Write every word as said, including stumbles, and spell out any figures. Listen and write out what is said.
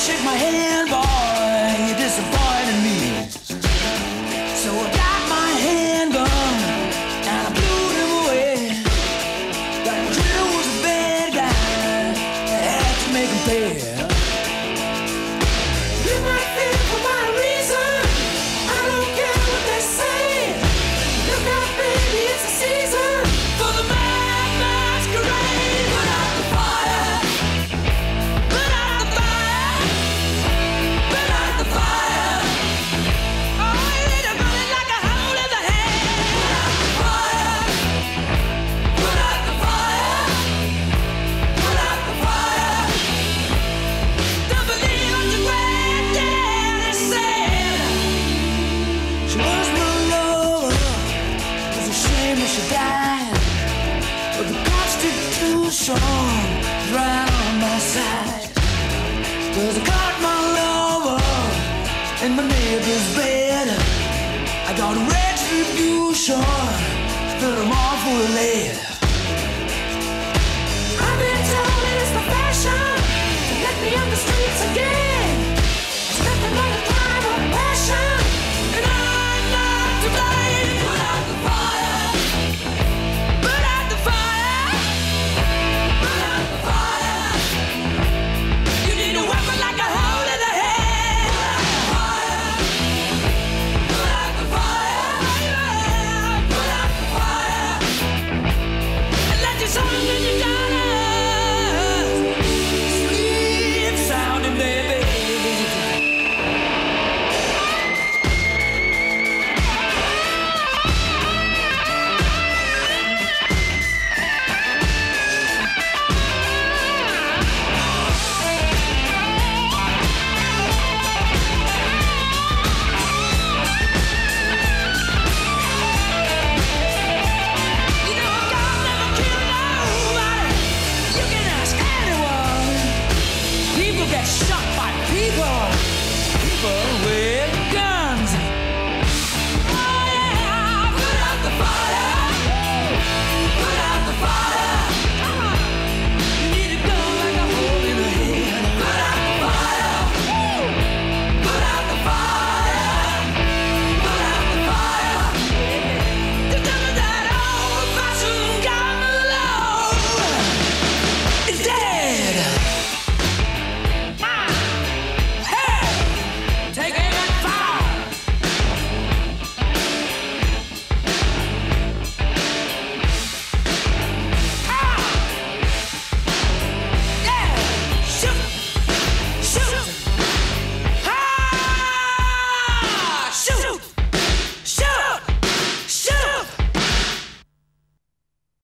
shake my hand, boy, you disappointed me. So I got my handgun and I blew him away. That Drill was a bad guy, I had to make him pay. You might think for my reason, I don't care what they say. Look out, baby, it's a season for the mad masquerade. Put out the fire, put out the fire, put out the fire. Oh, you're burning like a hole in the head. Put out the fire, put out the fire, put out the fire. Don't believe what your granddaddy said. She was my lover, it was a shame that she died. But the Constitution is right on my side. 'Cause I caught my lover in my neighbor's bed. I got retribution, fill them all full of lead. I've been told it is the fashion to let me on the streets again. It's nothing but a crime of passion, and I'm not to blame. Put out the fire, put out the fire, put out the fire. You need a weapon like a hole in the head. Put out the fire, put out the fire, and let your son in your gunners. Sweet sounding baby. You know God never killed nobody. You can ask anyone. People get shot by people. People with